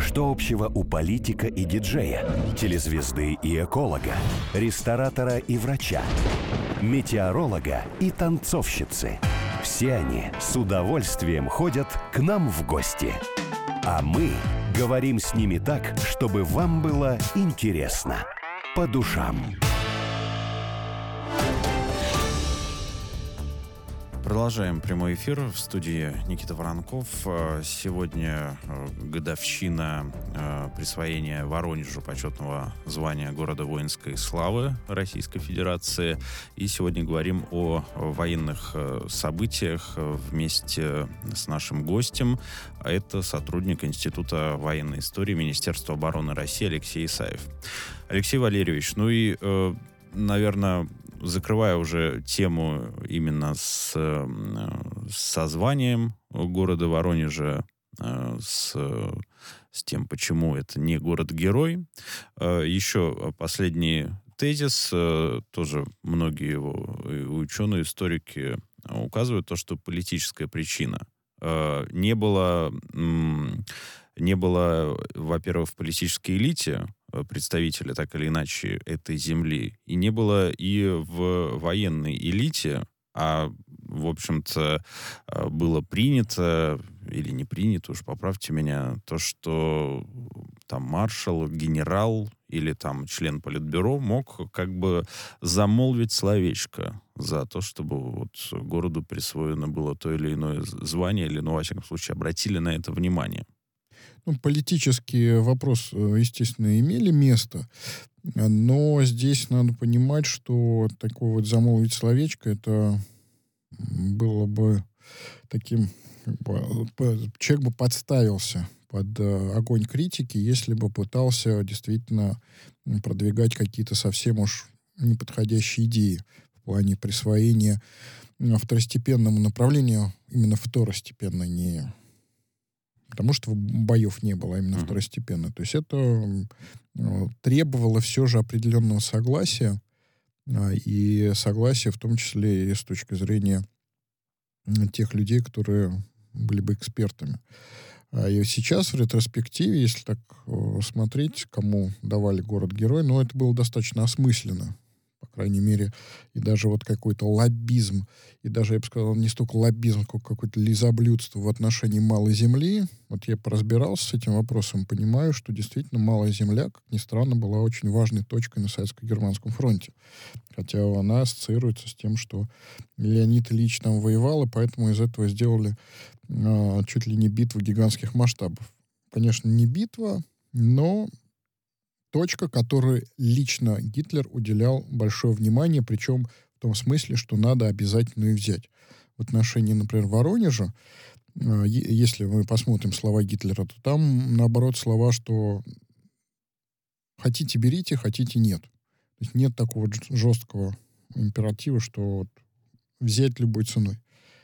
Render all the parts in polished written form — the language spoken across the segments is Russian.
Что общего у политика и диджея, телезвезды и эколога, ресторатора и врача, метеоролога и танцовщицы? Все они с удовольствием ходят к нам в гости. А мы говорим с ними так, чтобы вам было интересно, по душам. Продолжаем прямой эфир. В студии Никита Воронков. Сегодня годовщина присвоения Воронежу почетного звания города воинской славы Российской Федерации. И сегодня говорим о военных событиях вместе с нашим гостем. Это сотрудник Института военной истории Министерства обороны России Алексей Исаев. Алексей Валерьевич, наверное, закрывая уже тему именно с созванием города Воронежа, с тем, почему это не город-герой, еще последний тезис, тоже многие его ученые, историки указывают, то, что политическая причина. Не было, во-первых, в политической элите представителя, так или иначе, этой земли, и не было и в военной элите, а, в общем-то, было принято, или не принято, уж поправьте меня, то, что там маршал, генерал или там член политбюро мог как бы замолвить словечко за то, чтобы вот городу присвоено было то или иное звание, или, во всяком случае, обратили на это внимание. Политические вопросы, естественно, имели место, но здесь надо понимать, что такое вот замолвить словечко, это было бы таким... Человек бы подставился под огонь критики, если бы пытался действительно продвигать какие-то совсем уж неподходящие идеи в плане присвоения второстепенному направлению, именно второстепенно, не потому что боев не было, а именно второстепенно. То есть это требовало все же определенного согласия, и согласия в том числе и с точки зрения тех людей, которые были бы экспертами. И сейчас в ретроспективе, если так смотреть, кому давали город-герой, это было достаточно осмысленно. По крайней мере, и даже вот какой-то лоббизм, и даже, я бы сказал, не столько лоббизм, сколько какое-то лизоблюдство в отношении малой земли. Вот я поразбирался с этим вопросом, понимаю, что действительно малая земля, как ни странно, была очень важной точкой на Советско-Германском фронте. Хотя она ассоциируется с тем, что Леонид Ильич там воевал, и поэтому из этого сделали чуть ли не битву гигантских масштабов. Конечно, не битва, но точка, которой лично Гитлер уделял большое внимание, причем в том смысле, что надо обязательно ее взять. В отношении, например, Воронежа, если мы посмотрим слова Гитлера, то там, наоборот, слова, что хотите берите, хотите нет. То есть нет такого жесткого императива, что взять любой ценой.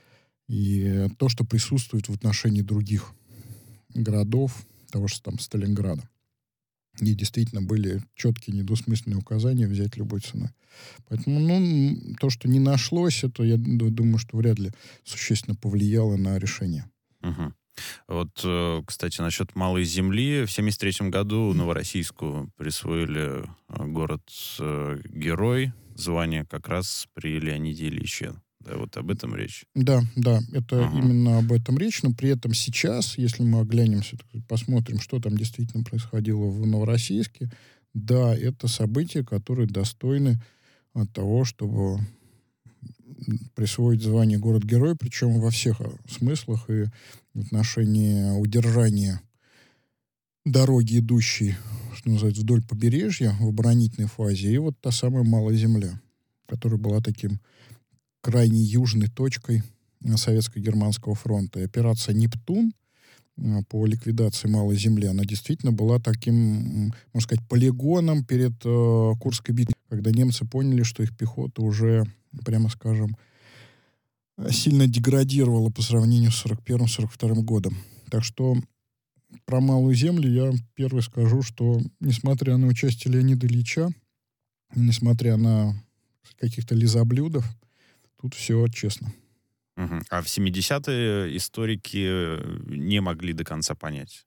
И то, что присутствует в отношении других городов, того же там Сталинграда, где действительно были четкие недвусмысленные указания взять любой ценой. Поэтому, то, что не нашлось, это, я думаю, что вряд ли существенно повлияло на решение. Угу. Вот, кстати, насчет малой земли. В 1973 году Новороссийску присвоили город-герой, звание как раз при Леониде Ильиче. Да, вот об этом речь. Да, это именно об этом речь, но при этом сейчас, если мы оглянемся, посмотрим, что там действительно происходило в Новороссийске, да, это события, которые достойны от того, чтобы присвоить звание город-герой, причем во всех смыслах, и в отношении удержания дороги, идущей, что называется, вдоль побережья в оборонительной фазе, и вот та самая малая земля, которая была таким крайне южной точкой Советско-Германского фронта. И операция «Нептун» по ликвидации малой земли, она действительно была таким, можно сказать, полигоном перед Курской битвой, когда немцы поняли, что их пехота уже, прямо скажем, сильно деградировала по сравнению с 1941-1942 годом. Так что про малую землю я первый скажу, что несмотря на участие Леонида Ильича, несмотря на каких-то лизоблюдов, тут все честно. А в 70-е историки не могли до конца понять.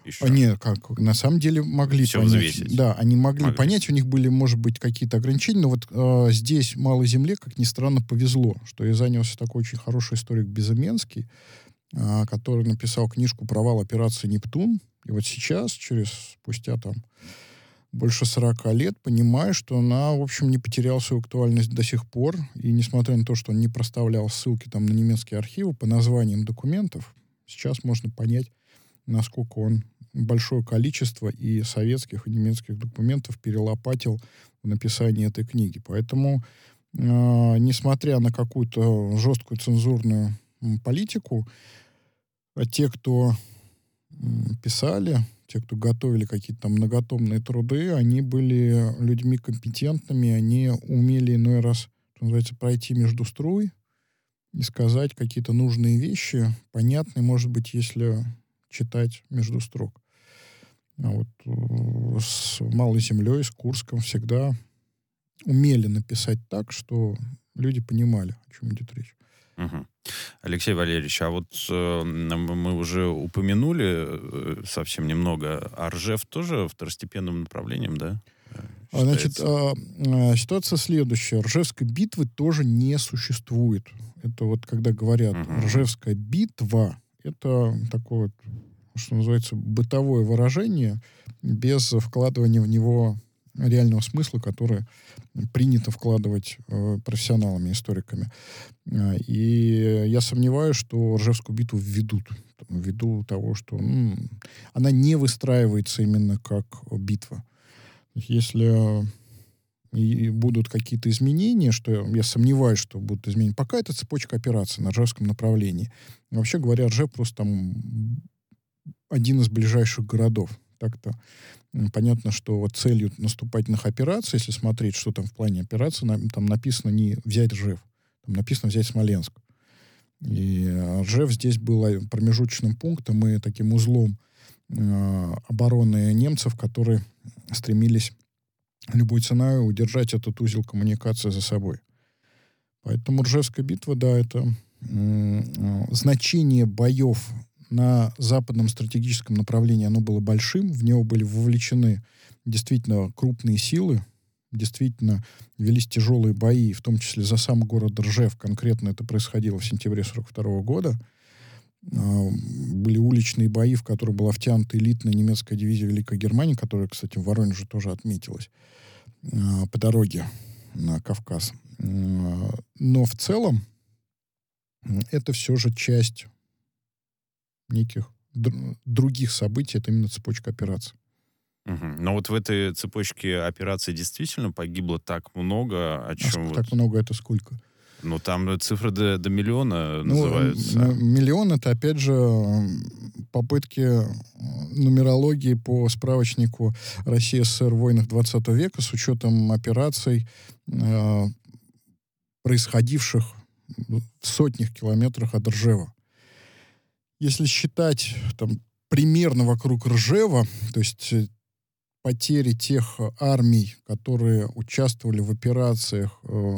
еще? Нет, как, на самом деле могли Все понять. взвесить. Да, они могли Могли. понять, у них были, может быть, какие-то ограничения, но вот здесь малой земле, как ни странно, повезло, что я занялся такой очень хороший историк Безыменский, который написал книжку «Провал операции «Нептун». И вот сейчас, спустя там больше 40 лет, понимаю, что она, в общем, не потеряла свою актуальность до сих пор. И несмотря на то, что он не проставлял ссылки там на немецкие архивы по названиям документов, сейчас можно понять, насколько он большое количество и советских, и немецких документов перелопатил в написании этой книги. Поэтому, несмотря на какую-то жесткую цензурную политику, те, кто писали, те, кто готовили какие-то там многотомные труды, они были людьми компетентными, они умели иной раз, что называется, пройти между струй и сказать какие-то нужные вещи, понятные, может быть, если читать между строк. А вот с «Малой землей», с Курском всегда умели написать так, что люди понимали, о чем идет речь. Угу. Алексей Валерьевич, а вот мы уже упомянули совсем немного, а Ржев тоже второстепенным направлением, да? Значит, ситуация следующая. Ржевской битвы тоже не существует. Это вот когда говорят «Ржевская битва», это такое вот, что называется, бытовое выражение без вкладывания в него реального смысла, который принято вкладывать профессионалами, историками. И я сомневаюсь, что Ржевскую битву введут. Ввиду того, что она не выстраивается именно как битва. Если и будут какие-то изменения, что я сомневаюсь, что будут изменения, пока это цепочка операций на Ржевском направлении. Вообще говоря, Ржев просто там один из ближайших городов. Так-то понятно, что вот целью наступательных операций, если смотреть, что там в плане операции, там написано не взять Ржев, там написано взять Смоленск. И Ржев здесь был промежуточным пунктом и таким узлом обороны немцев, которые стремились любой ценой удержать этот узел коммуникации за собой. Поэтому Ржевская битва, да, это значение боев на западном стратегическом направлении, оно было большим, в него были вовлечены действительно крупные силы, действительно велись тяжелые бои, в том числе за сам город Ржев, конкретно это происходило в сентябре 1942 года. Были уличные бои, в которые была втянута элитная немецкая дивизия Великой Германии, которая, кстати, в Воронеже тоже отметилась по дороге на Кавказ. Но в целом это все же часть неких других событий, это именно цепочка операций. Угу. Но вот в этой цепочке операций действительно погибло так много, о чем так много это сколько? Ну, там цифры до миллиона называются. Миллион — это, опять же, попытки нумерологии по справочнику Россия СССР в войнах 20 века с учетом операций, происходивших в сотнях километрах от Ржева. Если считать там, примерно вокруг Ржева, то есть потери тех армий, которые участвовали в операциях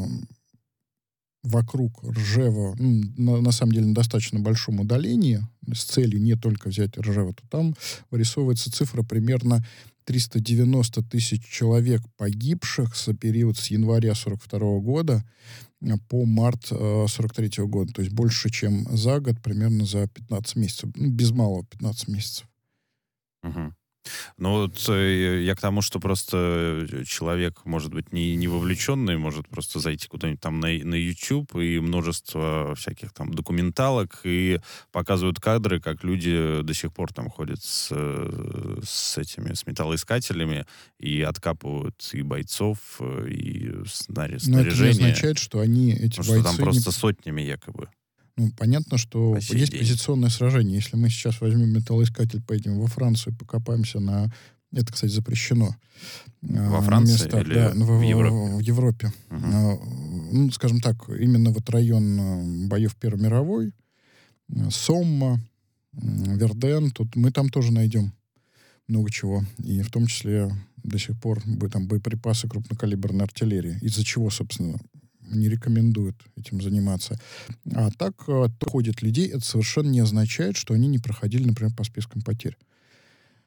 вокруг Ржева, на самом деле на достаточно большом удалении, с целью не только взять Ржева, то там вырисовывается цифра примерно 390 тысяч человек погибших за период с января 1942 года по март 1943 года. То есть больше, чем за год, примерно за 15 месяцев. без малого 15 месяцев. Угу. Ну вот я к тому, что просто человек, может быть, не вовлеченный, может просто зайти куда-нибудь там на YouTube, и множество всяких там документалок, и показывают кадры, как люди до сих пор там ходят с металлоискателями и откапывают и бойцов, и снаряжение. Но это не означает, что эти бойцы... Там просто сотнями якобы. Понятно, что есть позиционное сражение. Если мы сейчас возьмем металлоискатель, поедем во Францию, покопаемся на... Это, кстати, запрещено. Во Франции местах, или да, в Европе? В Европе. Угу. Скажем так, именно вот район боев Первой мировой, Сомма, Верден, тут мы там тоже найдем много чего. И в том числе до сих пор там боеприпасы крупнокалиберной артиллерии. Из-за чего, собственно, не рекомендуют этим заниматься. А так, то ходят людей, это совершенно не означает, что они не проходили, например, по спискам потерь.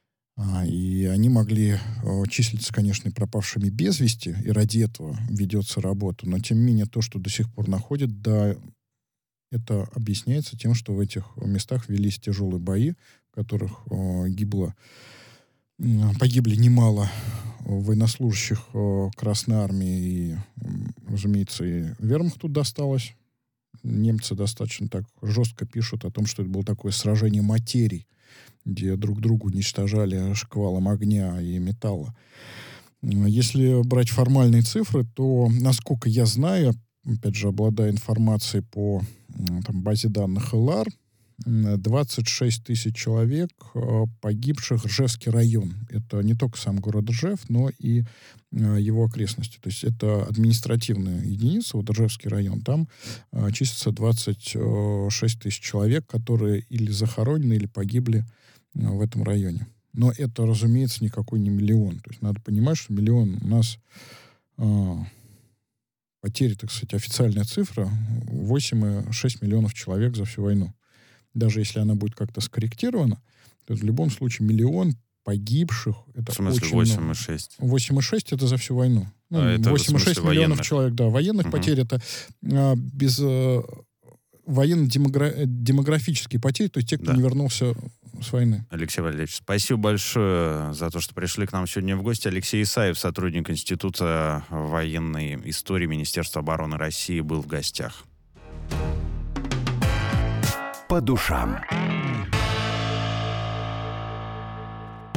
они могли числиться, конечно, пропавшими без вести, и ради этого ведется работа. Но, тем не менее, то, что до сих пор находят, да, это объясняется тем, что в этих местах велись тяжелые бои, в которых погибли немало военнослужащих Красной Армии, и, разумеется, и вермахту досталось. Немцы достаточно так жестко пишут о том, что это было такое сражение материй, где друг друга уничтожали шквалом огня и металла. Если брать формальные цифры, то, насколько я знаю, опять же, обладая информацией по базе данных ЛАР, 26 тысяч человек погибших Ржевский район. Это не только сам город Ржев, но и его окрестности. То есть это административная единица, вот Ржевский район. Там числится 26 тысяч человек, которые или захоронены, или погибли в этом районе. Но это, разумеется, никакой не миллион. То есть надо понимать, что миллион у нас потери, так сказать, официальная цифра 8,6 миллионов человек за всю войну. Даже если она будет как-то скорректирована, то в любом случае миллион погибших, это очень много. В смысле 8,6? 8,6 это за всю войну. Ну, 8,6 миллионов человек, да. Военных потерь это без военно-демографические потери, то есть те, кто не вернулся с войны. Алексей Валерьевич, спасибо большое за то, что пришли к нам сегодня в гости. Алексей Исаев, сотрудник Института военной истории Министерства обороны России, был в гостях. По душам.